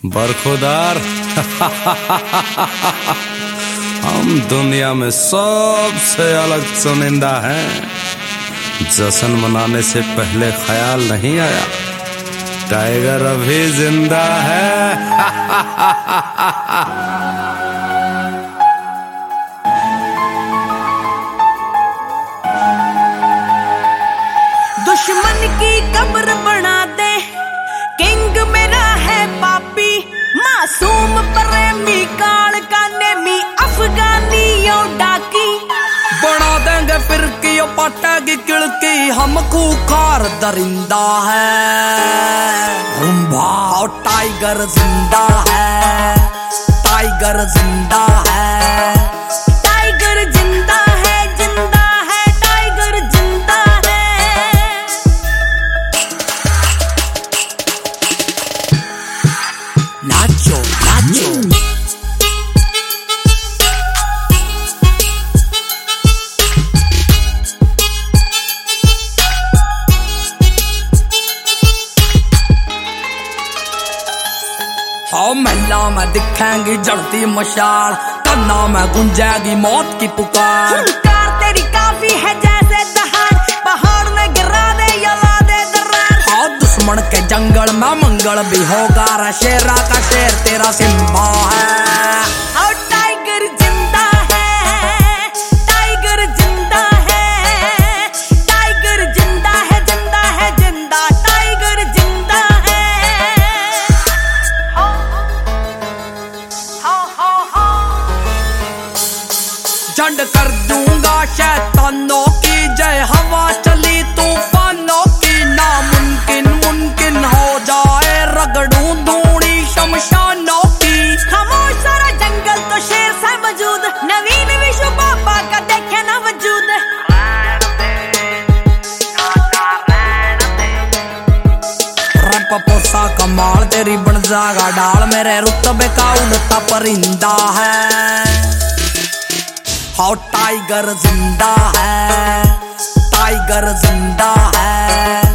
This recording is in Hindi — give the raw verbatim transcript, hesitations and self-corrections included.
बरखुदार हम दुनिया में सबसे अलग चुनिंदा हैं। जश्न मनाने से पहले ख्याल नहीं आया टाइगर अभी जिंदा है। दुश्मन की कब्र बना दे, किंग मेरा है पापी, मासूम प्रेमी काल का नेमी अफगानियों डाकी। बना देंगे फिर की पटेगी किड़की, हम खूंखार दरिंदा है। रुम्बा टाइगर जिंदा है, टाइगर जिंदा है, टाइगर जिंदा है, जिंदा है, टाइगर जिंदा है। नाचो नाचो हाँ, महला में दिखेंगी जड़ती मशाल, कन्ना में गुंजेगी मौत की पुकार। हुंकार तेरी काफी है जैसे दहाड़, पहाड़ में गिरा दे जला दे दर्रार। हाँ, दुश्मन के जंगल में मंगल भी होगा, रे शेरा का शेर तेरा सिम्बा है। और टाइगर जिंदा है, टाइगर जिंदा है, टाइगर जिंदा है, जिंदा है, जिंदा, टाइगर जिंदा है। झंड कर दूंगा शैतानों की जय, हवा चली तूफानों की, नामुमकिन मुमकिन हो जाए, रगड़ूं धूड़ी शमशानों की। खामोश सारा जंगल तो शेर सा मौजूद, नवीन विश्व बाबा का देखे ना वजूद। रब पोसा कमाल तेरी बन जागा डाल, मेरे रुतबे का उड़ता परिंदा है। हाँ, टाइगर जिंदा है, टाइगर जिंदा है।